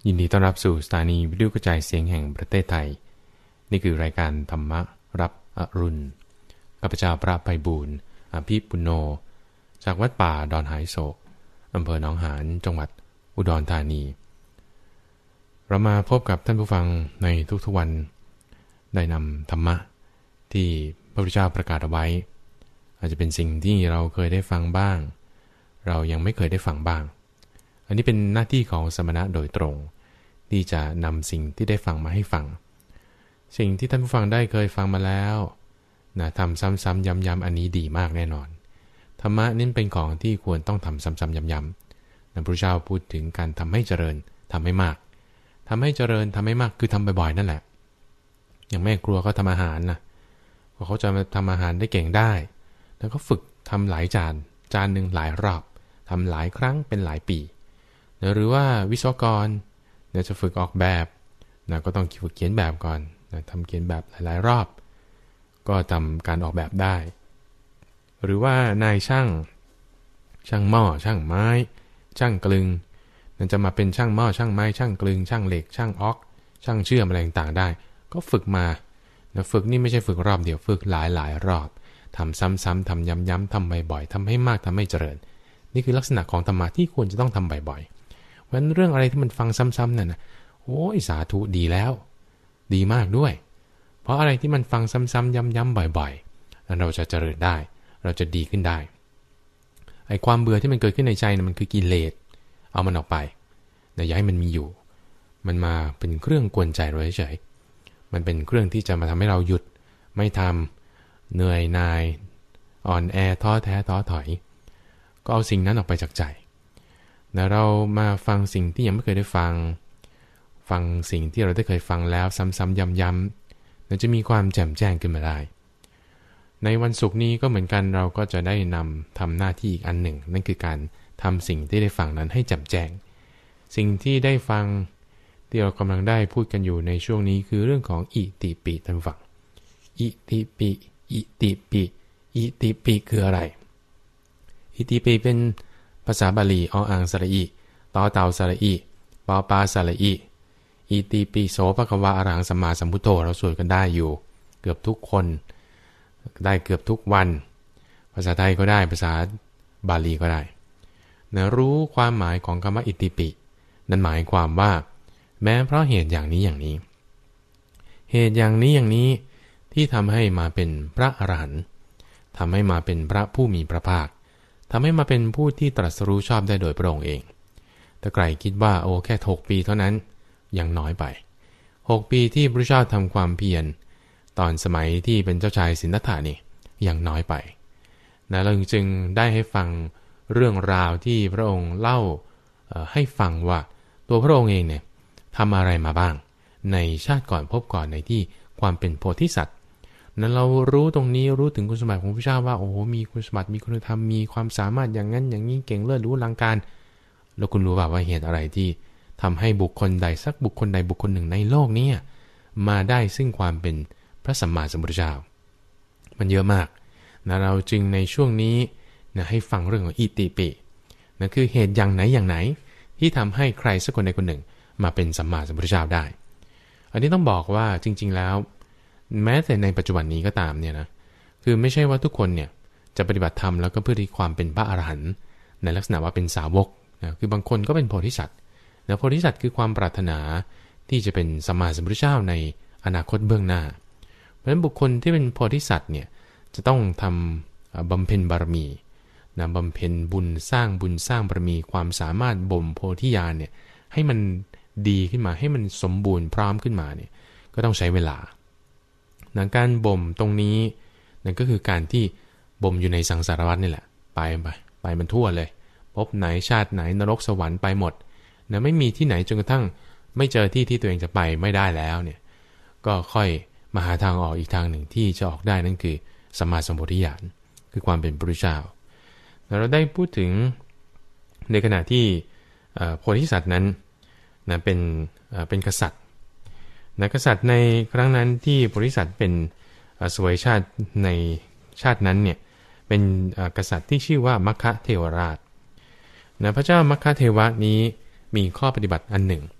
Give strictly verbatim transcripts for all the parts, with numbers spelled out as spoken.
ยินดีต้อนรับสู่สถานีวิทยุกระจายเสียงแห่งประเทศไทยนี่คือรายการธรรมะรับอรุณข้าพเจ้าพระไพบูลย์อภิปุโนจากวัดป่าดอนหายโศกอำเภอหนองหานจังหวัดอุดรธานีเรามาพบกับท่านผู้ฟังในทุกๆวันได้นำธรรมะที่พระพุทธเจ้าประกาศเอาไว้อาจจะเป็นสิ่งที่เราเคยได้ฟังบ้างเรายังไม่เคยได้ฟังบ้างอันนี้เป็นหน้าที่ของสมณะโดยตรงที่จะนำสิ่งที่ได้ฟังมาให้ฟังสิ่งที่ท่านผู้ฟังได้เคยฟังมาแล้วนะทำซ้ำๆย้ำๆอันนี้ดีมากแน่นอนธรรมะนี่เป็นของที่ควรต้องทำซ้ำๆย้ำๆพระพุทธเจ้าพูดถึงการทำให้เจริญทำให้มากทำให้เจริญทำให้มากคือทำบ่อยๆนั่นแหละอย่างแม่ครัวเขาทำอาหารนะพอเขาจะมาทำอาหารได้เก่งได้แล้วก็ฝึกทำหลายจานจานหนึ่งหลายรอบทำหลายครั้งเป็นหลายปีหรือว่าวิศวกรเนี่ยจะฝึกออกแบบนะก็ต้องฝึกเขียนแบบก่อนนะทำเขียนแบบหลายๆรอบก็ทำการออกแบบได้หรือว่านายช่างช่างหม้อช่างไม้ช่างกลึงนั่นจะมาเป็นช่างหม้อช่างไม้ช่างกลึงช่างเหล็กช่างออกช่างเชื่อมอะไรต่างๆได้ก็ฝึกมานะฝึกนี่ไม่ใช่ฝึกรอบเดียวฝึกหลายๆรอบทำซ้ำๆทำย้ำๆทำบ่อยๆทำให้มากทำให้เจริญนี่คือลักษณะของธรรมะที่ควรจะต้องทำบ่อยๆเพราะฉะนั้นเรื่องอะไรที่มันฟังซ้ำๆนั่นนะโอ้ยสาธุดีแล้วดีมากด้วยเพราะอะไรที่มันฟังซ้ำๆย้ำๆบ่อยๆแล้วเราจะเจริญได้เราจะดีขึ้นได้ไอ้ความเบื่อที่มันเกิดขึ้นในใจนะมันคือกิเลสเอามันออกไปอย่าให้มันมีอยู่มันมาเป็นเครื่องกวนใจเราเฉยๆมันเป็นเครื่องที่จะมาทำให้เราหยุดไม่ทำเหนื่อยหน่ายอ่อนแอท้อแท้ท้อถอยก็เอาสิ่งนั้นออกไปจากใจนะเรามาฟังสิ่งที่ยังไม่เคยได้ฟังฟังสิ่งที่เราได้เคยฟังแล้วซ้ำๆย้ำๆเราจะมีความแจ่มแจ้งขึ้นมาได้ในวันศุกร์นี้ก็เหมือนกันเราก็จะได้นำทำหน้าที่อีกอันหนึ่งนั่นคือการทำสิ่งที่ได้ฟังนั้นให้แจ่มแจ้งสิ่งที่ได้ฟังที่เรากำลังได้พูดกันอยู่ในช่วงนี้คือเรื่องของอิติปิท่านฟังอิติปิอิติปิอิติปิคืออะไรอิติปิเป็นภาษาบาลีออ่างสระอิตอเต่าสระอิปอปาสระอิอิติปิโสภควาอรหังสัมมาสัมพุทโธเราสวดกันได้อยู่เกือบทุกคนได้เกือบทุกวันภาษาไทยก็ได้ภาษาบาลีก็ได้นะรู้ความหมายของคำว่าอิติปินั่นหมายความว่าแม้เพราะเหตุอย่างนี้อย่างนี้เหตุอย่างนี้อย่างนี้ที่ทำให้มาเป็นพระอรหันต์ทำให้มาเป็นพระผู้มีพระภาคทำให้มาเป็นผู้ที่ตรัสรู้ชอบได้โดยพระองค์เองแต่ใครคิดว่าโอ้แค่หกปีเท่านั้นยังน้อยไปหกปีที่พระเจ้าทำความเพียรตอนสมัยที่เป็นเจ้าชายสิทธัตถะนี่ยังน้อยไปนะเราจึงได้ให้ฟังเรื่องราวที่พระองค์เล่าให้ฟังว่าตัวพระองค์เองเนี่ยทำอะไรมาบ้างในชาติก่อนพบก่อนในที่ความเป็นโพธิสัตว์นั้นเรารู้ตรงนี้รู้ถึงคุณสมบัติของพระเจ้าว่าโอ้โหมีคุณสมบัติมีคุณธรรมมีความสามารถอย่างนั้นอย่างนี้เก่งเลิศรู้อลังการแล้วคุณรู้ว่าว่าเหตุอะไรที่ทำให้บุคคลใดสักบุคคลใดบุคคลหนึ่งในโลกนี้มาได้ซึ่งความเป็นพระสัมมาสัมพุทธเจ้ามันเยอะมากนะเราจึงในช่วงนี้นะให้ฟังเรื่องของอิติปินะคือเหตุอย่างไหนอย่างไหนที่ทำให้ใครสักคนใดคนหนึ่งมาเป็นสัมมาสัมพุทธเจ้าได้อันนี้ต้องบอกว่าจริงๆแล้วแม้แต่ในปัจจุบันนี้ก็ตามเนี่ยนะคือไม่ใช่ว่าทุกคนเนี่ยจะปฏิบัติธรรมแล้วก็เพื่อที่ความเป็นพระอรหันต์ในลักษณะว่าเป็นสาวกนะคือบางคนก็เป็นโพธิสัตว์นะโพธิสัตว์คือความปรารถนาที่จะเป็นสัมมาสัมพุทธเจ้าในอนาคตเบื้องหน้าเพราะฉะนั้นบุคคลที่เป็นโพธิสัตว์เนี่ยจะต้องทำบำเพ็ญบารมีนะบำเพ็ญบุญสร้างบุญสร้างบารมีความสามารถบ่มโพธิญาณเนี่ยให้มันดีขึ้นมาให้มันสมบูรณ์พร้อมขึ้นมาเนี่ยก็ต้องใช้เวลานะการบ่มตรงนี้นั่นก็คือการที่บ่มอยู่ในสังสารวัฏนี่แหละไปไปไปมันทั่วเลยพบไหนชาติไหนนรกสวรรค์ไปหมดนะไม่มีที่ไหนจนกระทั่งไม่เจอที่ที่ตัวเองจะไปไม่ได้แล้วเนี่ยก็ค่อยมาหาทางออกอีกทางหนึ่งที่จะออกได้นั่นคือสัมมาสัมโพธิญาณคือความเป็นพระพุทธเจ้าเราได้พูดถึงในขณะที่โพธิสัตว์นั้นนะเป็นเป็นกษัตริย์นะกษัตริย์ในครั้งนั้นที่โพธิสัตว์เป็นสวยชาติในชาตินั้นเนี่ยเป็นกษัตริย์ที่ชื่อว่ามัคคะเทวราชนะพระเจ้ามัคคะเทวะนี้มีข้อปฏิบัติอันหนึ่ง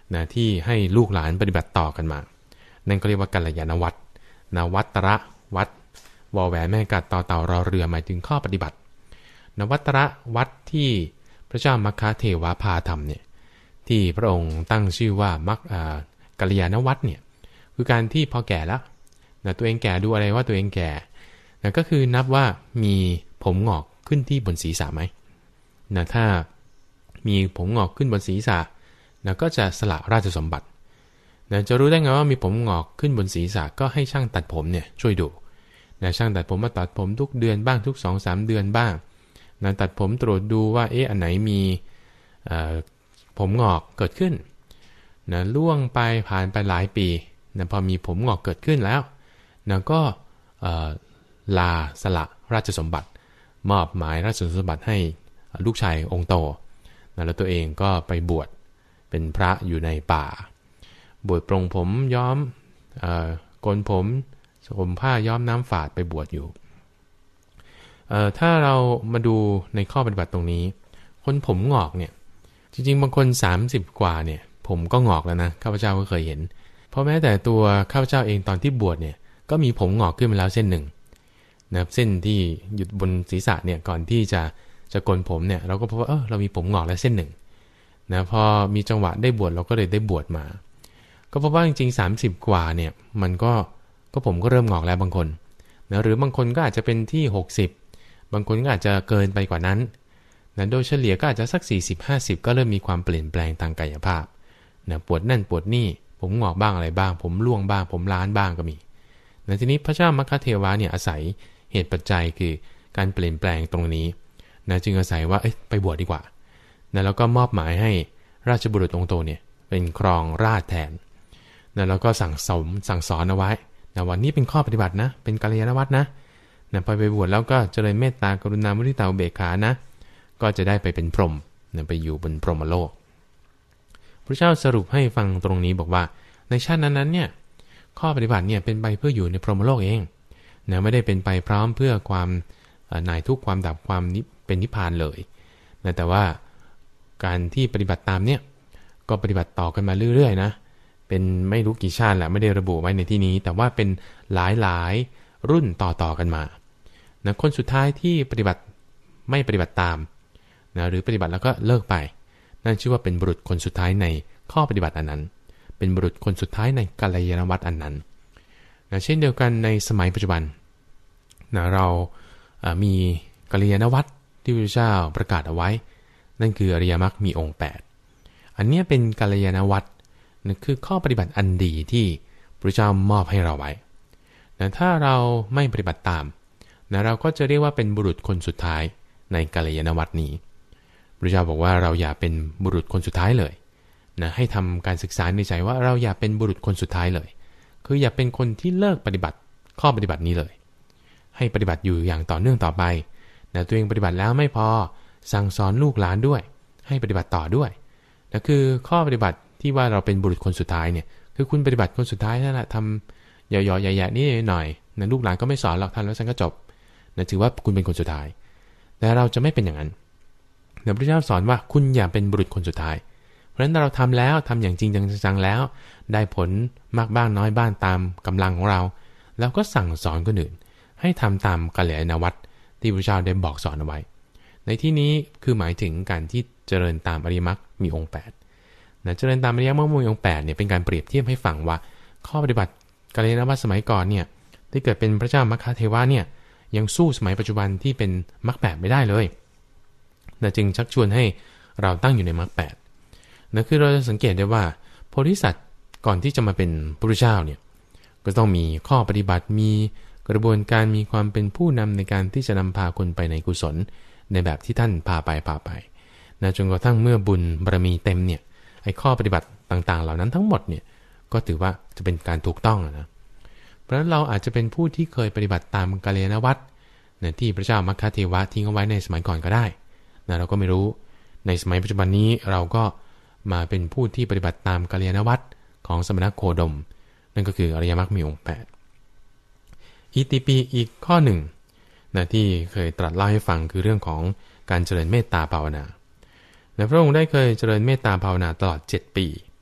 นะที่ให้ลูกหลานปฏิบัติต่อกันมานั่นก็เรียกว่ากัลยาณวัตรนะวัตระวัดวอแหวนแม่กัดต่อเต่ารอเรือหมายถึงข้อปฏิบัตินวัตระวัดที่พระเจ้ามัคคะเทวาพาทำเนี่ยที่พระองค์ตั้งชื่อว่ามัคกัลยาณวัตรเนี่ยคือการที่พอแก่แล้วนะตัวเองแก่ดูอะไรว่าตัวเองแก่นะก็คือนับว่ามีผมงอกขึ้นที่บนศีรษะไหมนะถ้ามีผมงอกขึ้นบนศีรษะนะก็จะสละราชสมบัตินะจะรู้ได้ไงว่ามีผมงอกขึ้นบนศีรษะก็ให้ช่างตัดผมเนี่ยช่วยดูนะช่างตัดผมมาตัดผมทุกเดือนบ้างทุก สองถึงสาม เดือนบ้างนะตัดผมตรวจดูว่าเอ๊ะอันไหนมีผมงอกเกิดขึ้นนะล่วงไปผ่านไปหลายปีนะพอมีผมงอกเกิดขึ้นแล้วนะก็ลาสละราชสมบัติมอบหมายราชสมบัติให้ลูกชายองค์โตนะแล้วตัวเองก็ไปบวชเป็นพระอยู่ในป่าบวชปรงผมย้อมโกนผมห่มผ้าย้อมน้ำฝาดไปบวชอยู่ถ้าเรามาดูในข้อปฏิบัติตรงนี้คนผมงอกเนี่ยจริงๆบางคนสามสิบกว่าเนี่ยผมก็งอกแล้วนะข้าพเจ้าก็เคยเห็นเพราะแม้แต่ตัวข้าพเจ้าเองตอนที่บวชเนี่ยก็มีผมงอกขึ้นมาแล้วเส้นหนึ่งนะเส้นที่หยุดบนศีรษะเนี่ยก่อนที่จะจะโกนผมเนี่ยเราก็พบว่าเออเรามีผมงอกแล้วเส้นหนึ่งนะพอมีจังหวะได้บวชเราก็เลยได้บวชมาก็พบว่าจริงๆสามสิบกว่าเนี่ยมันก็ก็ผมก็เริ่มงอกแล้วบางคนนะหรือบางคนก็อาจจะเป็นที่หกสิบบางคนก็อาจจะเกินไปกว่านั้นนะโดยเฉลี่ยก็อาจจะสักสี่สิบ ห้าสิบก็เริ่มมีความเปลี่ยนแปลงทางกายภาพนะปวดนั่นปวดนี่ผมงอกบ้างอะไรบ้างผมร่วงบ้างผมล้านบ้างก็มีนะทีนี้พระเจ้ามัคคะเทวะเนี่ยอาศัยเหตุปัจจัยคือการเปลี่ยนแปลงตรงนี้นะจึงอาศัยว่าเอ้ยไปบวชดีกว่านะแล้วก็มอบหมายให้ราชบุรุษองค์โตเนี่ยเป็นครองราชแทนนะแล้วก็สั่งสมสั่งสอนเอาไว้นะวันนี้เป็นข้อปฏิบัตินะเป็นกัลยาณวัตรนะนะพอไปบวชแล้วก็เจริญเมตตากรุณามุทิตาอุเบกขานะก็จะได้ไปเป็นพรหมนะไปอยู่บนพรหมโลกพระเจ้าสรุปให้ฟังตรงนี้บอกว่าในชาตินั้นๆเนี่ยข้อปฏิบัติเนี่ยเป็นไปเพื่ออยู่ในพรหมโลกเองนะไม่ได้เป็นไปพร้อมเพื่อความหน่ายทุกข์ความดับความเป็นนิพพานเลยนะแต่ว่าการที่ปฏิบัติตามเนี่ยก็ปฏิบัติต่อกันมาเรื่อยๆนะเป็นไม่รู้กี่ชาติแหละไม่ได้ระบุไว้ในที่นี้แต่ว่าเป็นหลายๆรุ่นต่อๆกันมานะคนสุดท้ายที่ปฏิบัติไม่ปฏิบัติตามนะหรือปฏิบัติแล้วก็เลิกไปนั่นชื่อว่าเป็นบุรุษคนสุดท้ายในข้อปฏิบัติอันนั้นเป็นบุรุษคนสุดท้ายในกัลยาณวัตรอันนั้นนะเช่นเดียวกันในสมัยปัจจุบันนะเรามีกัลยาณวัตรที่พระเจ้าประกาศเอาไว้นั่นคืออริยมรรคมีองค์แปดอันนี้เป็นกัลยาณวัตรนะคือข้อปฏิบัติอันดีที่พระเจ้ามอบให้เราไว้นะถ้าเราไม่ปฏิบัติตามนะเราก็จะเรียกว่าเป็นบุรุษคนสุดท้ายในกัลยาณวัตรนี้พระเจ้าบอกว่าเราอย่าเป็นบุรุษคนสุดท้ายเลยนะให้ทำการศึกษาในใจว่าเราอย่าเป็นบุรุษคนสุดท้ายเลยคืออย่าเป็นคนที่เลิกปฏิบัติข้อปฏิบัตินี้เลยให้ปฏิบัติอยู่อย่างต่อเนื่องต่อไปนะตัวเองปฏิบัติแล้วไม่พอสั่งสอนลูกหลานด้วยให้ปฏิบัติต่อด้วยนะคือข้อปฏิบัติที่ว่าเราเป็นบุรุษคนสุดท้ายเนี่ยคือคุณปฏิบัติคนสุดท้ายนั่นแหละทำหย่อๆใหญ่ๆนี่หน่อยนะลูกหลานก็ไม่สอนหรอกทำแล้วฉันก็จบนะถือว่าคุณเป็นคนสุดท้ายแต่เราจะไม่เป็นอย่างนั้นพระพุทธเจ้าสอนว่าคุณอย่าเป็นบุรุษคนสุดท้ายเพราะฉะนั้นเราทำแล้วทำอย่างจริงจังๆแล้วได้ผลมากบ้างน้อยบ้างตามกำลังของเราแล้วก็สั่งสอนคนอื่นให้ทำตามกัลยาณวัตรที่พระพุทธเจ้าได้บอกสอนเอาไว้ในที่นี้คือหมายถึงการที่เจริญตามอริยมรรคมีองค์แปดนะเจริญตามอริยมรรคมีองค์แปดเนี่ยเป็นการเปรียบเทียบให้ฟังว่าข้อปฏิบัติกัลยาณวัตรสมัยก่อนเนี่ยที่เกิดเป็นพระเจ้ามัคคะเทวะเนี่ยยังสู้สมัยปัจจุบันที่เป็นมรรคแปดไม่ได้เลยนะจึงชักชวนให้เราตั้งอยู่ในมรรคแปดนะคือเราจะสังเกตได้ว่าโพธิสัตว์ก่อนที่จะมาเป็นพระพุทธเจ้าเนี่ยก็ต้องมีข้อปฏิบัติมีกระบวนการมีความเป็นผู้นำในการที่จะนำพาคนไปในกุศลในแบบที่ท่านพาไปพาไปนะจนกระทั่งเมื่อบุญบารมีเต็มเนี่ยไอ้ข้อปฏิบัติต่างๆเหล่านั้นทั้งหมดเนี่ยก็ถือว่าจะเป็นการถูกต้องนะเพราะฉะนั้นเราอาจจะเป็นผู้ที่เคยปฏิบัติตามกัลยาณวัตรนะที่พระเจ้ามัคคะเทวะทิ้งเอาไว้ในสมัยก่อนก็ได้นะเราก็ไม่รู้ในสมัยปัจจุบันนี้เราก็มาเป็นผู้ที่ปฏิบัติตามกัลยาณวัตรของสมณโคดมนั่นก็คืออริยมรรคมีองค์แปดอิติปิอีกข้อหนึ่งนะที่เคยตรัสเล่าให้ฟังคือเรื่องของการเจริญเมตตาภาวนานะพระองค์ได้เคยเจริญเมตตาภาวนาตลอดเจ็ดปี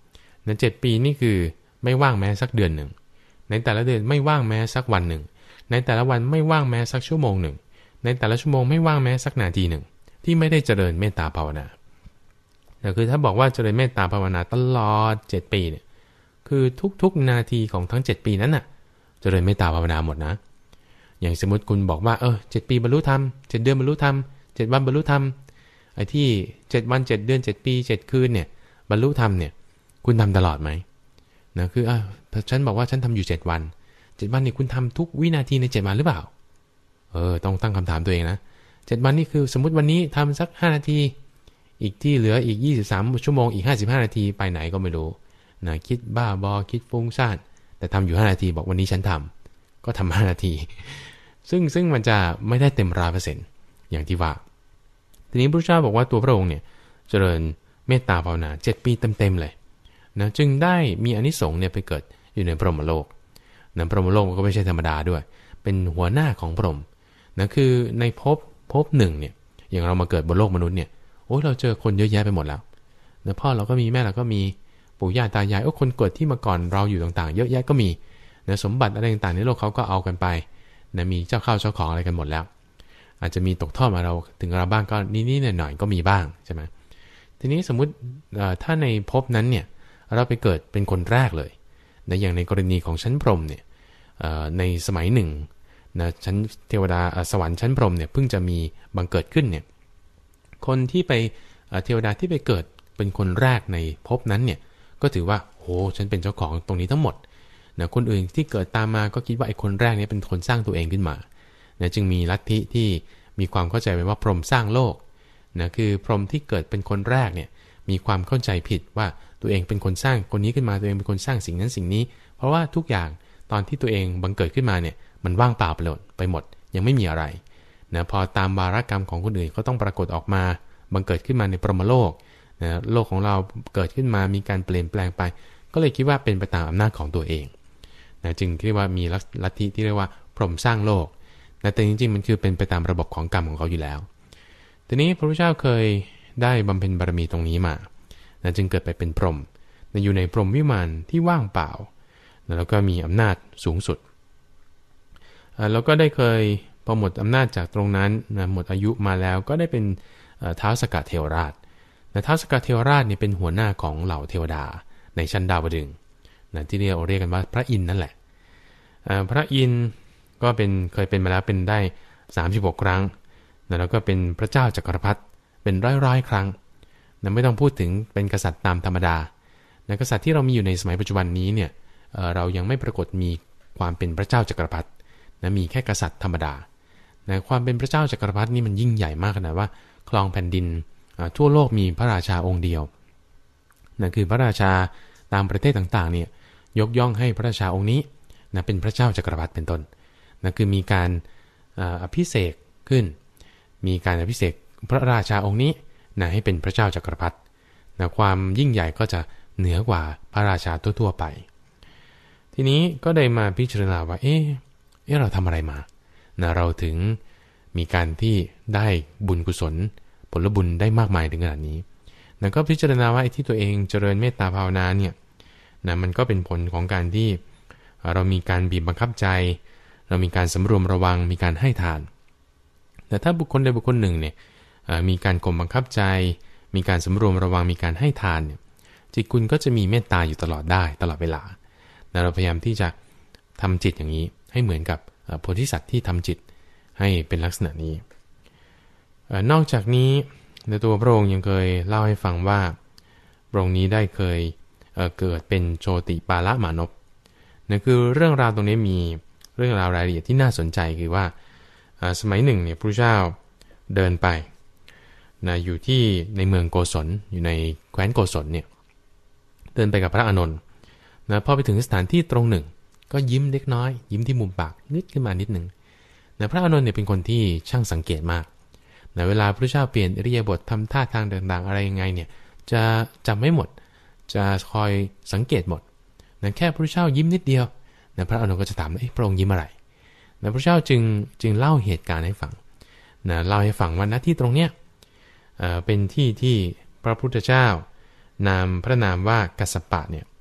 นะเจ็ดปีนี่คือไม่ว่างแม้สักเดือนหนึ่งในแต่ละเดือนไม่ว่างแม้สักวันหนึ่งในแต่ละวันไม่ว่างแม้สักชั่วโมงหนึ่งในแต่ละชั่วโมงไม่ว่างแม้สักนาทีหนึ่งที่ไม่ได้เจริญเมตตาภาวนาแต่คือถ้าบอกว่าเจริญเมตตาภาวนาตลอดเจ็ดปีเนี่ยคือทุกๆนาทีของทั้งเจ็ดปีนั้นน่ะเจริญเมตตาภาวนาหมดนะอย่างสมมติคุณบอกว่าเออเจ็ดปีบรรลุธรรมเจ็ดเดือนบรรลุธรรมเจ็ดวันบรรลุธรรมไอ้ที่เจ็ดวันเจ็ดเดือนเจ็ดปีเจ็ดคืนเนี่ยบรรลุธรรมเนี่ยคุณทำตลอดไหมนะคืออ่ะฉันบอกว่าฉันทำอยู่เจ็ดวันเจ็ดวันนี่คุณทำทุกวินาทีในเจ็ดวันหรือเปล่าเออต้องตั้งคำถามตัวเองนะเจ็ดวันนี่คือสมมุติวันนี้ทำสักห้านาทีอีกที่เหลืออีกยี่สิบสามชั่วโมงอีกห้าสิบห้านาทีไปไหนก็ไม่รู้นะคิดบ้าบอคิดฟุ้งซ่านแต่ทำอยู่ห้านาทีบอกวันนี้ฉันทำก็ทำห้านาทีซึ่งซึ่งมันจะไม่ได้เต็มร้อยเปอร์เซ็นต์อย่างที่ว่าทีนี้พระเจ้าบอกว่าตัวพระองค์เนี่ยเจริญเมตตาภาวนาเจ็ดปีเต็มๆเลยนะจึงได้มีอานิสงส์เนี่ยไปเกิดอยู่ในพรหมโลกนะพรหมโลกก็ไม่ใช่ธรรมดาด้วยเป็นหัวหน้าของพรหมนะคือในภพภพหนึ่งเนี่ยอย่างเรามาเกิดบนโลกมนุษย์เนี่ยโอ้ยเราเจอคนเยอะแยะไปหมดแล้วนะพ่อเราก็มีแม่เราก็มีปู่ย่าตายายโอ้คนเกิดที่มาก่อนเราอยู่ต่างๆเยอะแยะก็มีนะสมบัติอะไรต่างๆในโลกเขาก็เอากันไปนะมีเจ้าข้าวเจ้าของอะไรกันหมดแล้วอาจจะมีตกทอดมาเราถึงเราบ้างก็นิดๆหน่อยๆก็มีบ้างใช่ไหมทีนี้สมมุติถ้าในภพนั้นเนี่ยเราไปเกิดเป็นคนแรกเลยนะอย่างในกรณีของชั้นพรหมเนี่ยในสมัยหนึ่งนะชั้นเทวดาสวรรค์ชั้นพรหมเนี่ยเพิ่งจะมีบังเกิดขึ้นเนี่ยคนที่ไปเทวดาที่ไปเกิดเป็นคนแรกในภพนั้นเนี่ยก็ถือว่าโอ้ฉันเป็นเจ้าของตรงนี้ทั้งหมดนะคนอื่นที่เกิดตามมาก็คิดว่าไอ้คนแรกนี้เป็นคนสร้างตัวเองขึ้นมานะจึงมีลัทธิที่มีความเข้าใจไปว่าพรหมสร้างโลกนะคือพรหมที่เกิดเป็นคนแรกเนี่ยมีความเข้าใจผิดว่าตัวเองเป็นคนสร้างคนนี้ขึ้นมาตัวเองเป็นคนสร้างสิ่งนั้นสิ่งนี้เพราะว่าทุกอย่างตอนที่ตัวเองบังเกิดขึ้นมาเนี่ยมันว่างเปล่าไปหมดไปหมดยังไม่มีอะไรนะพอตามวาระกรรมของคนอื่นก็ต้องปรากฏออกมาบังเกิดขึ้นมาในพรหมโลกนะโลกของเราเกิดขึ้นมามีการเปลี่ยนแปลงไปก็เลยคิดว่าเป็นไปตามอำนาจของตัวเองนะจึงเรียกว่ามีลัทธิที่เรียกว่าพรหมสร้างโลกนะแต่จริงๆมันคือเป็นไปตามระบบของกรรมของเขาอยู่แล้วทีนี้พระพุทธเจ้าเคยได้บำเพ็ญบารมีตรงนี้มานะจึงเกิดไปเป็นพรหมนะอยู่ในพรหมวิมานที่ว่างเปล่านะแล้วก็มีอำนาจสูงสุดแล้วก็ได้เคยพอหมดอำนาจจากตรงนั้นนะหมดอายุมาแล้วก็ได้เป็นท้าวสกเทวราชนะท้าวสกเทวราชเนี่ยเป็นหัวหน้าของเหล่าเทวดาในชั้นดาวดึงส์นะที่เรียกเรียกกันว่าพระอินทร์นั่นแหละพระอินทร์ก็เป็นเคยเป็นมาแล้วเป็นได้สามสิบหกครั้งนะแล้วก็เป็นพระเจ้าจักรพรรดิเป็นร้อยๆครั้งนะไม่ต้องพูดถึงเป็นกษัตริย์ตามธรรมดานะกษัตริย์ที่เรามีอยู่ในสมัยปัจจุบันนี้เนี่ย เอ่อ เรายังไม่ปรากฏมีความเป็นพระเจ้าจักรพรรดินะมีแค่กษัตริย์ธรรมดานะความเป็นพระเจ้าจักรพรรดินี่มันยิ่งใหญ่มากขนาดว่าครองแผ่นดินทั่วโลกมีพระราชาองค์เดียวนะคือพระราชาตามประเทศต่างๆเนี่ยยกย่องให้พระราชาองค์นี้นะเป็นพระเจ้าจักรพรรดิเป็นต้นนะคือมีการอภิเษกขึ้นมีการอภิเษกพระราชาองค์นี้นะให้เป็นพระเจ้าจักรพรรดินะความยิ่งใหญ่ก็จะเหนือกว่าพระราชาทั่วๆไปทีนี้ก็ได้มาพิจารณาว่าเอ๊ะเอ๊ะเราทำอะไรมานะเราถึงมีการที่ได้บุญกุศลผลบุญได้มากมายถึงขนาดนี้นะก็พิจารณาว่าไอ้ที่ตัวเองเจริญเมตตาภาวนาเนี่ยนะมันก็เป็นผลของการที่เรามีการบีบบังคับใจเรามีการสำรวมระวังมีการให้ทานแต่ถ้าบุคคลใดบุคคลหนึ่งเนี่ยมีการข่มบังคับใจมีการสำรวมระวังมีการให้ทานเนี่ยจิตคุณก็จะมีเมตตาอยู่ตลอดได้ตลอดเวลาเราพยายามที่จะทำจิตอย่างนี้ให้เหมือนกับโพธิสัตว์ที่ทำจิตให้เป็นลักษณะนี้นอกจากนี้ในตัวพระองค์ยังเคยเล่าให้ฟังว่าพระองค์นี้ได้เคยเอ่อเกิดเป็นโชติปาละมานพนั่นคือเรื่องราวตรงนี้มีเรื่องราวรายละเอียดที่น่าสนใจคือว่าสมัยหนึ่งเนี่ยพระเจ้าเดินไปนะอยู่ที่ในเมืองโกศลอยู่ในแคว้นโกศลเนี่ยเดินไปกับพระอานนท์นะพอไปถึงสถานที่ตรงหนึ่งก็ยิ้มเล็กน้อยยิ้มที่มุมปากนิดขึ้นมานิดหนึ่งนะพระอานนท์เนี่ยเป็นคนที่ช่างสังเกตมากนะเวลาพระเจ้าเปลี่ยนอิริยาบถทำท่าทางต่างๆอะไรยังไงเนี่ยจะจำไม่หมดจะคอยสังเกตหมดนะแค่พระเจ้ายิ้มนิดเดียวนะพระอานนท์ก็จะถามว่าเอ๊ะพระองค์ยิ้มอะไรนะพระเจ้าจึงจึงเล่าเหตุการณ์ให้ฟังนะเล่าให้ฟังว่าณที่ตรงเนี้ยเอ่อเป็นที่ที่พระพุทธเจ้านามพระนามว่ากัสสปะเนี่ย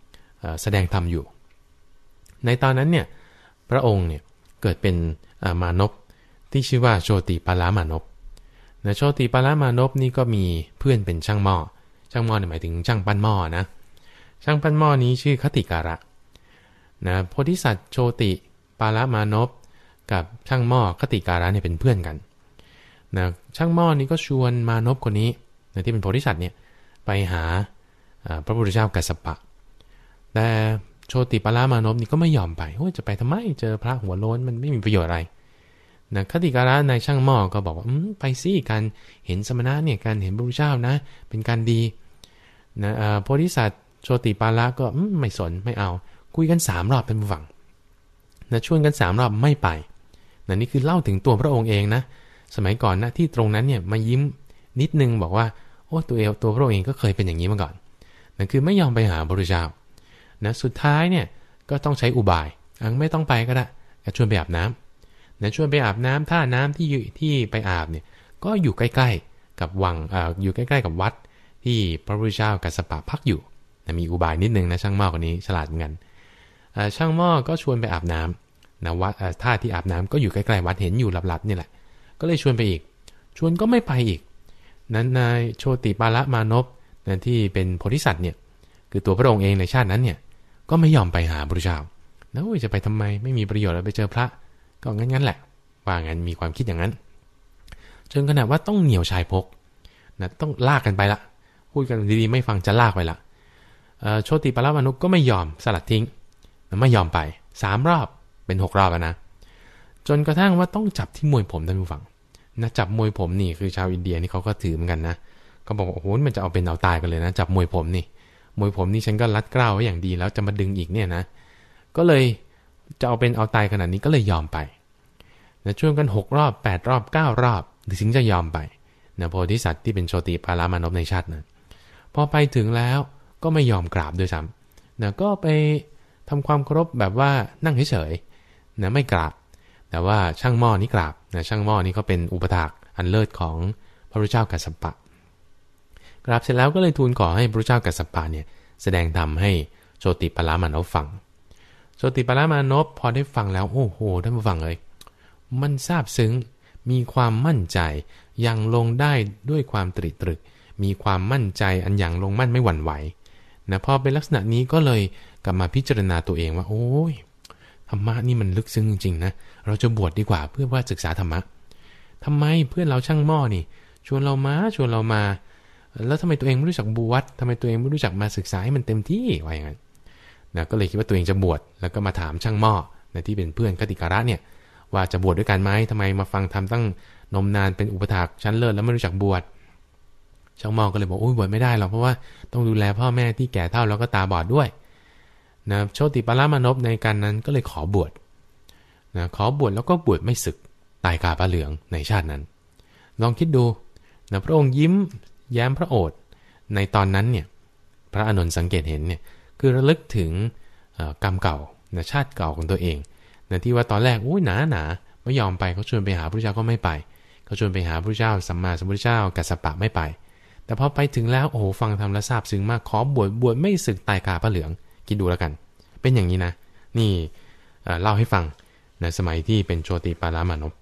แสดงธรรมอยู่ในตอนนั้นเนี่ยพระองค์เนี่ยเกิดเป็นมานพที่ชื่อว่าโชติปารามานพนะโชติปารามานพนี่ก็มีเพื่อนเป็นช่างหม้อช่างหม้อเนี่ยหมายถึงช่างปั้นหม้อนะช่างปั้นหม้อนี้ชื่อคติการะนะโพธิสัตว์โชติปารามานพกับช่างหม้อคติการะเนี่ยเป็นเพื่อนกันนะช่างหม้อนี้ก็ชวนมานพคนนี้นะที่เป็นโพธิสัตว์เนี่ยไปหาพระพุทธเจ้ากัสสปะแต่โชติปารามานพนี่ก็ไม่ยอมไปโอ้ยจะไปทำไมเจอพระหัวโล้นมันไม่มีประโยชน์อะไรนะคติการะในช่างหม้อก็บอกว่าไปสิการเห็นสมณะเนี่ยการเห็นพระพุทธเจ้านะเป็นการดีนะโพธิสัตว์โชติปาระก็ไม่สนไม่เอาคุยกันสามรอบเป็นผู้ฟังนะชวนกันสามรอบไม่ไปนะนี่คือเล่าถึงตัวพระองค์เองนะสมัยก่อนนะที่ตรงนั้นเนี่ยมายิ้มนิดนึงบอกว่าโอ้ตัวเองตัวพระองค์เองก็เคยเป็นอย่างนี้มาก่อนนั่นคือไม่ยอมไปหาพระพุทธเจ้านะสุดท้ายเนี่ยก็ต้องใช้อุบายอังไม่ต้องไปก็ได้ก็ชวนไปอาบน้ำนะชวนไปอาบน้ำท่าน้ำที่ที่ไปอาบเนี่ยก็อยู่ใกล้ๆกับวังอ่าอยู่ใกล้ๆกับวัดที่พระพุทธเจ้ากัสสปะพักอยู่นะมีอุบายนิดนึงนะช่างหม้อคนนี้ฉลาดเหมือนกันช่างหม้อก็ชวนไปอาบน้ำนะวัดท่าที่อาบน้ำก็อยู่ใกล้ๆวัดเห็นอยู่หลับๆนี่แหละก็เลยชวนไปอีกชวนก็ไม่ไปอีกนั้นนายโชติปารามานพนะที่เป็นโพธิสัตว์เนี่ยคือตัวพระองค์เองในชาตินั้นเนี่ยก็ไม่ยอมไปหาพระพุทธเจ้าแล้วจะไปทำไมไม่มีประโยชน์แล้วไปเจอพระก็งั้นๆแหละว่างั้นมีความคิดอย่างนั้นจนขนาดว่าต้องเหนี่ยวชายพกนะต้องลากกันไปละพูดกันดีๆไม่ฟังจะลากไปละโชติปารามานพก็ไม่ยอมสลัดทิ้งไม่ยอมไปสามรอบเป็นหกรอบแล้วนะจนกระทั่งว่าต้องจับที่มวยผมท่านผู้ฟังนะจับมวยผมนี่คือชาวอินเดียนี่เขาก็ถือเหมือนกันนะเขาบอกโอ้โหมันจะเอาเป็นเอาตายกันเลยนะจับมวยผมนี่มวยผมนี่ฉันก็รัดเกล้าไว้อย่างดีแล้วจะมาดึงอีกเนี่ยนะก็เลยจะเอาเป็นเอาตายขนาดนี้ก็เลยยอมไปนะช่วงกันหกรอบแปดรอบเก้ารอบถึงจะยอมไปนะโพธิสัตว์ที่เป็นโชติปารามานพในชาตินั้นพอไปถึงแล้วก็ไม่ยอมกราบด้วยซ้ำนะก็ไปทำความเคารพแบบว่านั่งเฉยๆนะไม่กราบแต่ว่าช่างหม้อนี่กราบนะช่างหม้อนี่ก็เป็นอุปถากอันเลิศของพระพุทธเจ้ากัสสปะกราบเสร็จแล้วก็เลยทูลขอให้พระพุทธเจ้ากัสสปะเนี่ยแสดงธรรมให้โชติปารามานพฟังโชติปารามานพพอได้ฟังแล้วโอ้โหท่านผู้ฟังเลยมันซาบซึ้งมีความมั่นใจยังลงได้ด้วยความตรีตรึกมีความมั่นใจอันยังลงมั่นไม่หวั่นไหวนะพอเป็นลักษณะนี้ก็เลยกลับมาพิจารณาตัวเองว่าโอ้ยธรรมะนี่มันลึกซึ้งจริงๆนะเราจะบวชดีกว่าเพื่อว่าศึกษาธรรมะทำไมเพื่อนเราช่างหม้อนี่ชวนเรามาชวนเรามาแล้วทำไมตัวเองไม่รู้จักบวชทำไมตัวเองไม่รู้จักมาศึกษาให้มันเต็มที่ว่าอย่างนั้นนะก็เลยคิดว่าตัวเองจะบวชแล้วก็มาถามช่างหม้อนะที่เป็นเพื่อนคติการะเนี่ยว่าจะบวชด้วยกันไหมทำไมมาฟังทำตั้งนมนานเป็นอุปถากชั้นเลิศแล้วไม่รู้จักบวชช่างหม้อก็เลยบอกโอ้ยบวชไม่ได้หรอกเพราะว่าต้องดูแลพ่อแม่ที่แก่เฒ่าแล้วก็ตาบอดด้วยนะโชติปารามานพในการนั้นก็เลยขอบวชนะขอบวชแล้วก็บวชไม่สึกตายคาผ้าเหลืองในชาตินั้นลองคิดดูนะพระองค์ยิ้มแย้มพระโอษฐ์ในตอนนั้นเนี่ยพระอานนท์สังเกตเห็นเนี่ยคือระลึกถึงกรรมเก่านะชาติเก่าของตัวเองนะที่ว่าตอนแรกอุ้ยหนาหนาไม่ยอมไปเขาชวนไปหาพระพุทธเจ้าก็ไม่ไปเขาชวนไปหาพระพุทธเจ้าสัมมาสัมพุทธเจ้ากัสสปะไม่ไปแต่พอไปถึงแล้วโอ้โหฟังธรรมแล้วซาบซึ้งมากขอบวชบวชไม่สึกตายคาผ้าเหลืองคิดดูแล้วกันเป็นอย่างนี้นะนี่เล่าให้ฟังในสมัยที่เป็นโชติปารามานพ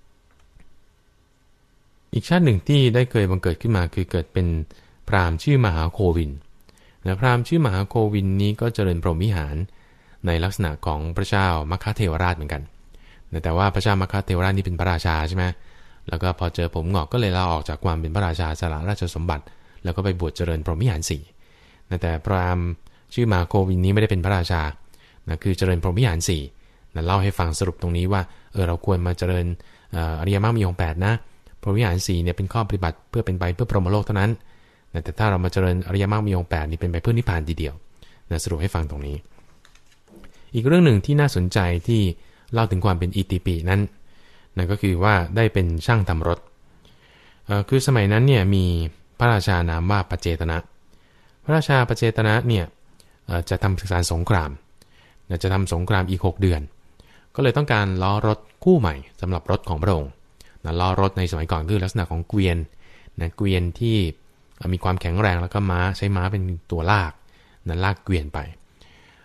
อีกชาติหนึ่งที่ได้เคยบังเกิดขึ้นมาคือเกิดเป็นพราหมณ์ชื่อมหาโควินนะพราหมณ์ชื่อมหาโควินนี้ก็เจริญพรหมวิหารในลักษณะของพระเจ้ามัคคะเทวราชเหมือนกันแต่ว่าพระเจ้ามัคคะเทวราชนี่เป็นพระราชาใช่ไหมแล้วก็พอเจอผมงอกก็เลยลาออกจากความเป็นพระราชาสละราชสมบัติแล้วก็ไปบวชเจริญพรหมวิหารสี่แต่พราหมณ์ชื่อมหาโควินนี้ไม่ได้เป็นพระราชานะคือเจริญพรหมวิหารสี่นะเล่าให้ฟังสรุปตรงนี้ว่าเออเราควรมาเจริญอริยมรรคมีองค์แปดนะพรหมวิหารสี่เนี่ยเป็นข้อปฏิบัติเพื่อเป็นไปเพื่อพรหมโลกเท่านั้นแต่ถ้าเรามาเจริญอริยมรรคมีองค์แปดนี่เป็นไปเพื่อนิพพานทีเดียวนะสรุปให้ฟังตรงนี้อีกเรื่องหนึ่งที่น่าสนใจที่เล่าถึงความเป็นอิติปินั้นนั่นก็คือว่าได้เป็นช่างทำรถคือสมัยนั้นเนี่ยมีพระราชานามว่าปเจตนะพระราชาปเจตนะเนี่ยจะทำศึกษาสงครามจะทำสงครามอีกหกเดือนก็เลยต้องการล้อรถคู่ใหม่สำหรับรถของพระองค์นะล้อรถในสมัยก่อนคือลักษณะของเกวียนนะเกวียนที่มีความแข็งแรงแล้วก็ม้าใช้ม้าเป็นตัวลากนะลากเกวียนไป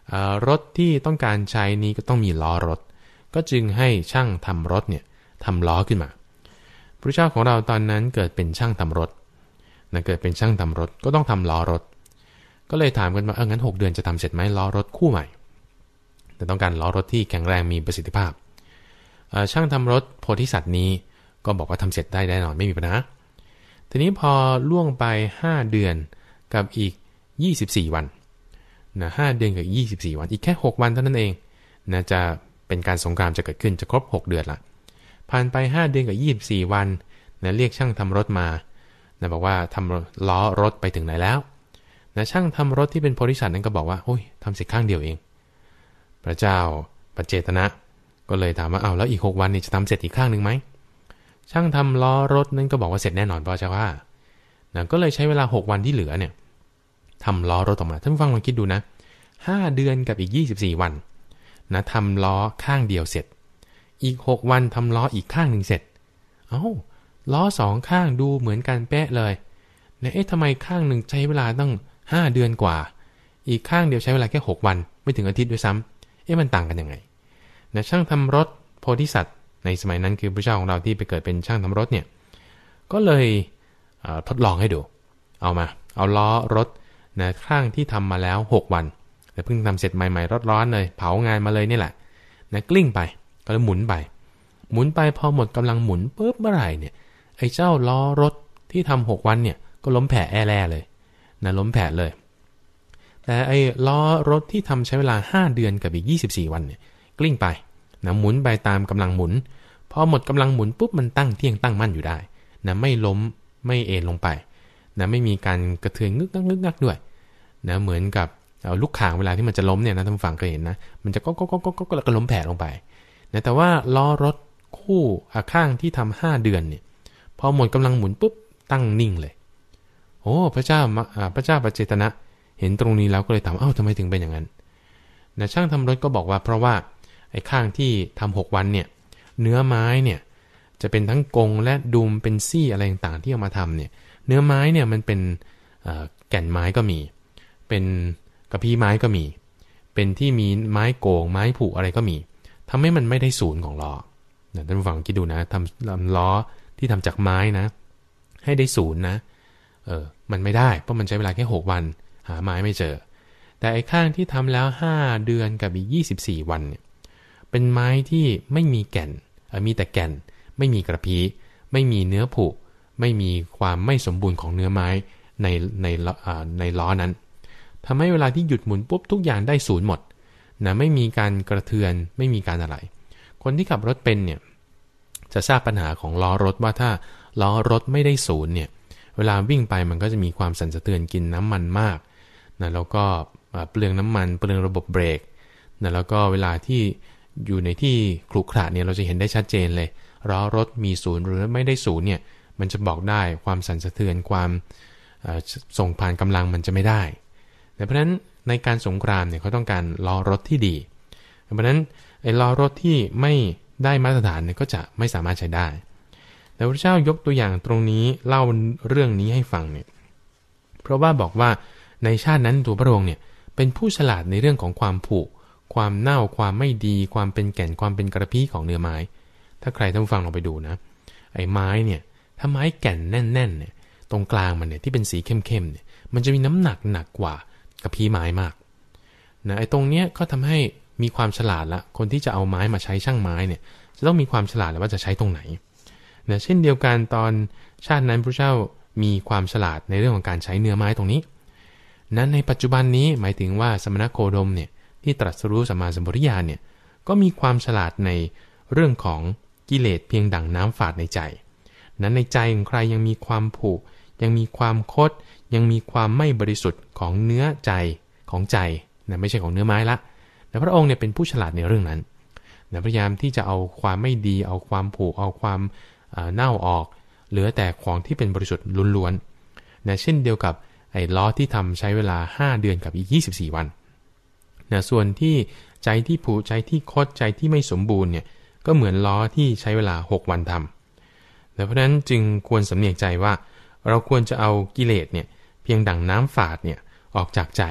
รถที่ต้องการใช้นี้ก็ต้องมีล้อรถก็จึงให้ช่างทำรถเนี่ยทำล้อขึ้นมาพระเจ้าของเราตอนนั้นเกิดเป็นช่างทำรถนะเกิดเป็นช่างทำรถก็ต้องทำล้อรถก็เลยถามกันว่าเอองั้นหกเดือนจะทำเสร็จไหมล้อรถคู่ใหม่แต่ต้องการล้อรถที่แข็งแรงมีประสิทธิภาพช่างทำรถโพธิสัตว์นี้ก็บอกว่าทำเสร็จได้แน่นอนไม่มีปัญหาทีนี้พอล่วงไปห้าเดือนกับอีกยี่สิบสี่วันนะห้าเดือนกับยี่สิบสี่วันอีกแค่หกวันเท่านั้นเองนะจะเป็นการสงครามจะเกิดขึ้นจะครบหกเดือนละผ่านไปห้าเดือนกับยี่สิบสี่วันนะเรียกช่างทำรถมานะบอกว่าทำล้อรถไปถึงไหนแล้วนะช่างทำรถที่เป็นโพธิสัตว์นั้นก็บอกว่าโอ้ยทำเสร็จข้างเดียวเองพระเจ้าปัจเจตนะก็เลยถามว่าเอาแล้วอีกหกวันนี่จะทำเสร็จอีกข้างหนึ่งไหมช่างทำล้อรถนั้นก็บอกว่าเสร็จแน่นอนเพราะเจ้าว่านะก็เลยใช้เวลาหกวันที่เหลือเนี่ยทำล้อรถออกมาท่านผู้ฟังลองคิดดูนะห้าเดือนกับอีกยี่สิบสี่วันนะทำล้อข้างเดียวเสร็จอีกหกวันทำล้ออีกข้างหนึ่งเสร็จเอ้าล้อสองข้างดูเหมือนกันเป๊ะเลยเนี่ยเอ๊ะทำไมข้างหนึ่งใช้เวลาตั้งห้าเดือนกว่าอีกข้างเดียวใช้เวลาแค่หกวันไม่ถึงอาทิตย์ด้วยซ้ำเอ๊ะมันต่างกันยังไงนะช่างทำรถโพธิสัตว์ในสมัยนั้นคือพระเจ้าของเราที่ไปเกิดเป็นช่างทำรถเนี่ยก็เลยทดลองให้ดูเอามาเอาล้อรถนะข้างที่ทำมาแล้วหกวันแต่เพิ่งทำเสร็จใหม่ๆร้อนๆเลยเผางานมาเลยนี่แหละนะกลิ้งไปก็เลยหมุนไปหมุนไปพอหมดกำลังหมุนปุ๊บเมื่อไหร่เนี่ยไอ้เจ้าล้อรถที่ทำหกวันเนี่ยก็ล้มแผ่แอแร่เลยนะล้มแผ่เลยแต่ไอ้ล้อรถที่ทำใช้เวลาห้าเดือนกับอีกยี่สิบสี่วันเนี่ยกลิ้งไปนะหมุนไปตามกำลังหมุนพอหมดกำลังหมุนปุ๊บมันตั้งเที่ยงตั้งมั่นอยู่ได้นะไม่ล้มไม่เอ็นลงไปนะไม่มีการกระเทือนงึกงักงึกงักด้วยนะเหมือนกับเอาลูกข่างเวลาที่มันจะล้มเนี่ยนะท่านฟังเคยเห็นนะมันจะก็ก็ก็ก็ก็แล้วก็ล้มแผ่ลงไปนะแต่ว่าล้อรถคู่ข้างที่ทำห้าเดือนเนี่ยพอหมดกำลังหมุนปุ๊บตั้งนิ่งเลยโอ้พระเจ้าพระเจ้าปัจเจตนะเห็นตรงนี้แล้วก็เลยถามเอ้าทำไมถึงเป็นอย่างนั้นนะช่างทำรถก็บอกว่าเพราะว่าไอ้ข้างที่ทำหกวันเนี่ยเนื้อไม้เนี่ยจะเป็นทั้งกงและดุมเป็นซี่อะไรต่างๆที่เอามาทำเนี่ยเนื้อไม้เนี่ยมันเป็นแก่นไม้ก็มีเป็นกระพี้ไม้ก็มีเป็นที่มีไม้โก่งไม้ผุอะไรก็มีทำให้มันไม่ได้ศูนย์ของล้อนะท่านผู้ฟังคิดดูนะทำล้อที่ทำจากไม้นะให้ได้ศูนย์นะเออมันไม่ได้เพราะมันใช้เวลาแค่หกวันหาไม้ไม่เจอแต่ไอ้ข้างที่ทำแล้วห้าเดือนกับอีกยี่สิบสี่วันเนี่ยเป็นไม้ที่ไม่มีแก่นมีแต่แก่นไม่มีกระพี้ไม่มีเนื้อผุไม่มีความไม่สมบูรณ์ของเนื้อไม้ในในในล้อนั้นทำให้เวลาที่หยุดหมุนปุ๊บทุกอย่างได้ศูนย์หมดนะไม่มีการกระเทือนไม่มีการอะไรคนที่ขับรถเป็นเนี่ยจะทราบปัญหาของล้อรถว่าถ้าล้อรถไม่ได้ศูนย์เนี่ยเวลาวิ่งไปมันก็จะมีความสั่นสะเทือนกินน้ำมันมากนะแล้วก็เปลืองน้ำมันเปลืองระบบเบรกนะแล้วก็เวลาที่อยู่ในที่ขรุขระเนี่ยเราจะเห็นได้ชัดเจนเลยล้อรถมีศูนย์หรือไม่ได้ศูนย์เนี่ยมันจะบอกได้ความสั่นสะเทือนความส่งผ่านกำลังมันจะไม่ได้แต่เพราะฉะนั้นในการสงครามเนี่ยเขาต้องการล้อรถที่ดีเพราะฉะนั้นไอ้ล้อรถที่ไม่ได้มาตรฐานเนี่ยก็จะไม่สามารถใช้ได้แต่พระเจ้ายกตัวอย่างตรงนี้เล่าเรื่องนี้ให้ฟังเนี่ยเพราะว่าบอกว่าในชาตินั้นตัวพระองค์เนี่ยเป็นผู้ฉลาดในเรื่องของความผุความเน่าความไม่ดีความเป็นแก่นความเป็นกระพี้ของเนื้อไม้ถ้าใครท่านฟังลองไปดูนะไอ้ไม้เนี่ยถ้าไม้แก่นแน่นๆเนี่ยตรงกลางมันเนี่ยที่เป็นสีเข้มๆเนี่ยมันจะมีน้ำหนักหนักกว่ากระพี้ไม้มากนะไอ้ตรงเนี้ยก็ทำให้มีความฉลาดละคนที่จะเอาไม้มาใช้ช่างไม้เนี่ยจะต้องมีความฉลาดแล้วว่าจะใช้ตรงไหนนะเช่นเดียวกันตอนชาตินั้นพระเจ้ามีความฉลาดในเรื่องของการใช้เนื้อไม้ตรงนี้นั้นในปัจจุบันนี้หมายถึงว่าสมณโคดมเนี่ยที่ตรัสรู้สัมมาสัมปวิญญาณเนี่ยก็มีความฉลาดในเรื่องของกิเลสเพียงดั่งน้ำฝาดในใจนั้นในใจของใครยังมีความผุยังมีความคดยังมีความไม่บริสุทธิ์ของเนื้อใจของใจนะไม่ใช่ของเนื้อไม้ละแต่พระองค์เนี่ยเป็นผู้ฉลาดในเรื่องนั้นนะพยายามที่จะเอาความไม่ดีเอาความผุเอาความเน่าออกเหลือแต่ของที่เป็นบริสุทธิ์ล้วนๆนะเช่นเดียวกับไอ้ล้อที่ทำใช้เวลาห้าเดือนกับอีกยี่สิบสี่วันนะส่วนที่ใจที่ผุใจที่คดใจที่ไม่สมบูรณ์เนี่ยก็เหมือนล้อที่ใช้เวลาหกวันทำเพราะฉะนั้นจึงควรสำเนียกใจว่าเราควรจะเอากิเลสเนี่ยเพียงดั่งน้ำฝาดเนี่ยออกจากใจ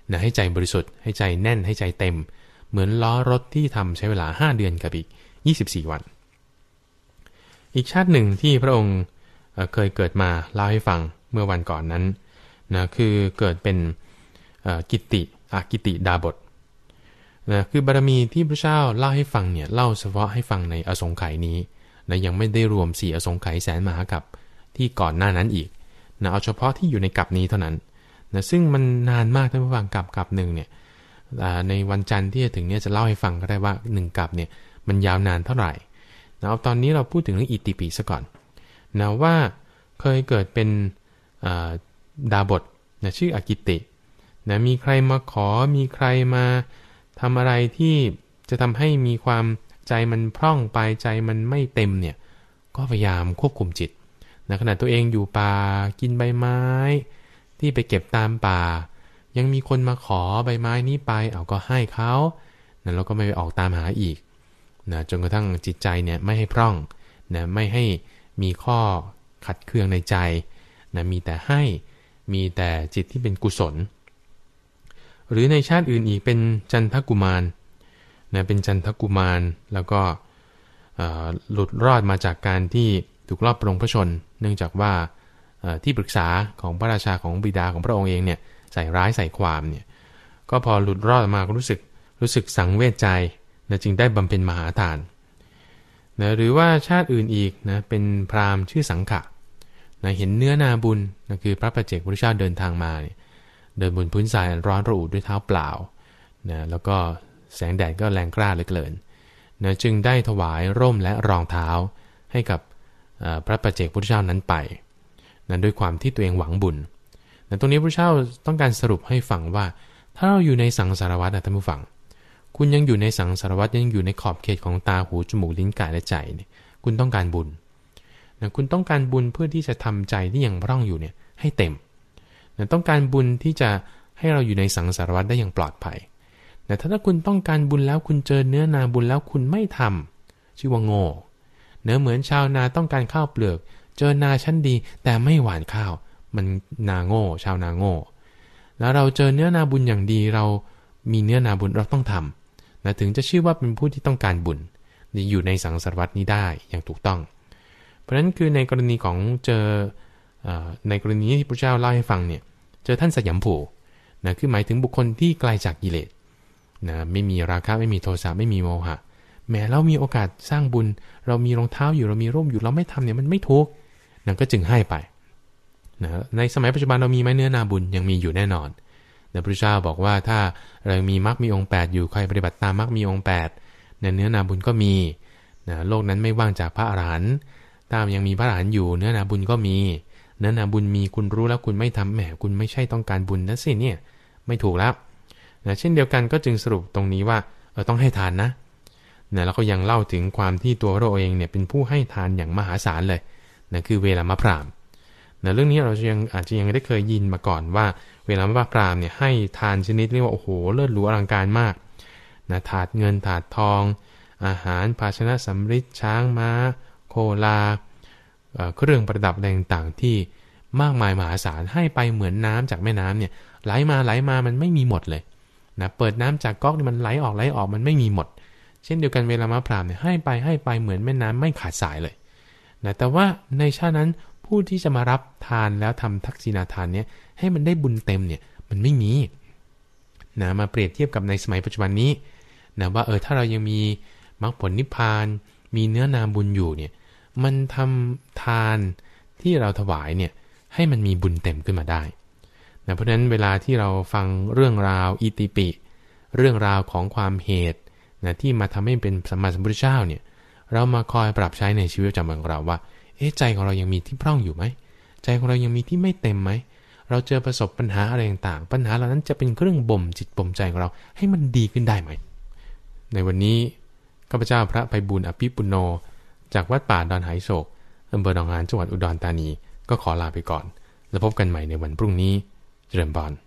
นะให้ใจบริสุทธิ์ให้ใจแน่นให้ใจเต็มเหมือนล้อรถที่ทำใช้เวลาห้าเดือนกับอีกยี่สิบสี่วันอีกชาติหนึ่งที่พระองค์เคยเกิดมาเล่าให้ฟังเมื่อวันก่อนนั้นนะคือเกิดเป็นกิตติอากิติดาบทนะคือบารมีที่พระเจ้าเล่าให้ฟังเนี่ยเล่าเฉพาะให้ฟังในอสงไขยนี้นะยังไม่ได้รวมสี่อสงไขยแสนมหากัปที่ก่อนหน้านั้นอีกนะเอาเฉพาะที่อยู่ในกัปนี้เท่านั้นนะซึ่งมันนานมากท่านผู้ฟังกัปกัปหนึ่งเนี่ยในวันจันทร์ที่จะถึงเนี่ยจะเล่าให้ฟังก็ได้ว่าหนึ่งกัปเนี่ยมันยาวนานเท่าไหร่นะเอาตอนนี้เราพูดถึงเรื่องอิติปิซะก่อนนะว่าเคยเกิดเป็นดาบทนะชื่ออากิตินะมีใครมาขอมีใครมาทำอะไรที่จะทำให้มีความใจมันพร่องไปใจมันไม่เต็มเนี่ยก็พยายามควบคุมจิตนะขณะตัวเองอยู่ป่ากินใบไม้ที่ไปเก็บตามป่ายังมีคนมาขอใบไม้นี้ไปเอาก็ให้เขานะแล้วก็ไม่ไปออกตามหาอีกนะจนกระทั่งจิตใจเนี่ยไม่ให้พร่องนะไม่ให้มีข้อขัดเคืองในใจนะมีแต่ให้มีแต่จิตที่เป็นกุศลหรือในชาติอื่นอีกเป็นจันทกุมารนะเป็นจันทกุมารแล้วก็หลุดรอดมาจากการที่ถูกลอบปรงพระชนเนื่องจากว่าที่ปรึกษาของพระราชาของบิดาของพระองค์เองเนี่ยใส่ร้ายใส่ความเนี่ยก็พอหลุดรอดมาก็รู้สึกรู้สึกสังเวชใจนะจึงได้บำเพ็ญมหาทานนะหรือว่าชาติอื่นอีกนะเป็นพราหมณ์ชื่อสังขะนะเห็นเนื้อนาบุญนะคือพระปัจเจกพุทธเจ้าเดินทางมาเนี่ยเดินบนพื้นทรายร้อนระอุด้วยเท้าเปล่านะแล้วก็แสงแดดก็แรงกล้าเหลือเกินนะจึงได้ถวายร่มและรองเท้าให้กับพระปัจเจกพุทธเจ้านั้นไปนะด้วยความที่ตัวเองหวังบุญนะตรงนี้พระเจ้าต้องการสรุปให้ฟังว่าถ้าเราอยู่ในสังสารวัฏนะท่านผู้ฟังคุณยังอยู่ในสังสารวัฏยังอยู่ในขอบเขตของตาหูจมูกลิ้นกายและใจเนี่ยคุณต้องการบุญนะคุณต้องการบุญเพื่อที่จะทำใจที่ยังพร่องอยู่เนี่ยให้เต็มนะต้องการบุญที่จะให้เราอยู่ในสังสารวัฏได้อย่างปลอดภัยนะถ้าถ้าคุณต้องการบุญแล้วคุณเจอเนื้อนาบุญแล้วคุณไม่ทำชื่อว่าโง่เนื้อเหมือนชาวนาต้องการข้าวเปลือกเจอนาชั้นดีแต่ไม่หว่านข้าวมันนาโง่ชาวนาโง่แล้วเราเจอเนื้อนาบุญอย่างดีเรามีเนื้อนาบุญเราต้องทำนะถึงจะชื่อว่าเป็นผู้ที่ต้องการบุญอยู่ในสังสารวัฏนี้ได้อย่างถูกต้องเพราะฉะนั้นคือในกรณีของเจอในกรณีที่พระเจ้าเล่าให้ฟังเนี่ยเจอท่านสยัมผูนะคือหมายถึงบุคคลที่ไกลจากกิเลสนะไม่มีราคะไม่มีโทสะไม่มีโมหะแม้เรามีโอกาสสร้างบุญเรามีรองเท้าอยู่เรามีร่มอยู่เราไม่ทำเนี่ยมันไม่ถูกนะก็จึงให้ไปนะในสมัยปัจจุบันเรามีไหมเนื้อนาบุญยังมีอยู่แน่นอนแต่พระเจ้าบอกว่าถ้าเรามีมรรคมีองค์แปดอยู่ใครปฏิบัติตามมรรคมีองค์แปดเนี่ยเนื้อนาบุญก็มีนะโลกนั้นไม่ว่างจากพระอรหันต์ตามยังมีพระอรหันต์อยู่เนื้อนาบุญก็มีเนื้อนาบุญมีคุณรู้แล้วคุณไม่ทำแหมคุณไม่ใช่ต้องการบุญนั่นสิเนี่ยไม่ถูกแล้วนะเช่นเดียวกันก็จึงสรุปตรงนี้ว่าเออต้องให้ทานนะนะแล้วก็ยังเล่าถึงความที่ตัวเราเองเนี่ยเป็นผู้ให้ทานอย่างมหาศาลเลยนะคือเวลามะพร้าวนะเรื่องนี้เรายังอาจจะยังได้เคยยินมาก่อนว่าเวลามะพร้าวเนี่ยให้ทานชนิดเรียกว่าโอ้โหเลิศหรูอลังการมากนะถาดเงินถาดทองอาหารภาชนะสำริดช้างม้าโคลาเครื่องประดับอะไรต่างๆที่มากมายมหาศาลให้ไปเหมือนน้ำจากแม่น้ำเนี่ยไหลมาไหลมามันไม่มีหมดเลยนะเปิดน้ำจากก๊อกนี่มันไหลออกไหลออกมันไม่มีหมดเช่นเดียวกันเวลามะพร้าวเนี่ยให้ไปให้ไปเหมือนแม่น้ำไม่ขาดสายเลยนะแต่ว่าในชาตินั้นผู้ที่จะมารับทานแล้วทำทักษิณาทานเนี่ยให้มันได้บุญเต็มเนี่ยมันไม่มีนะมาเปรียบเทียบกับในสมัยปัจจุบันนี้นะว่าเออถ้าเรายังมีมรรคผลนิพพานมีเนื้อนาบุญอยู่เนี่ยมันทำทานที่เราถวายเนี่ยให้มันมีบุญเต็มขึ้นมาได้นะเพราะฉะนั้นเวลาที่เราฟังเรื่องราวอิติปิเรื่องราวของความเหตุนะที่มาทำให้เป็นสัมมาสัมพุทธเจ้าเนี่ยเรามาคอยปรับใช้ในชีวิตประจำวันของเราว่าเอ๊ะใจของเรายังมีที่พร่องอยู่ไหมใจของเรายังมีที่ไม่เต็มไหมเราเจอประสบปัญหาอะไรต่างๆปัญหาเหล่านั้นจะเป็นเครื่องบ่มจิตบ่มใจของเราให้มันดีขึ้นได้ไหมในวันนี้ข้าพเจ้าพระไพบูลย์อภิปุโนจากวัดป่าดอนไหโศกอำเภอหนองหานจังหวัดอุดรธานีก็ขอลาไปก่อนแล้วพบกันใหม่ในวันพรุ่งนี้เจริญพร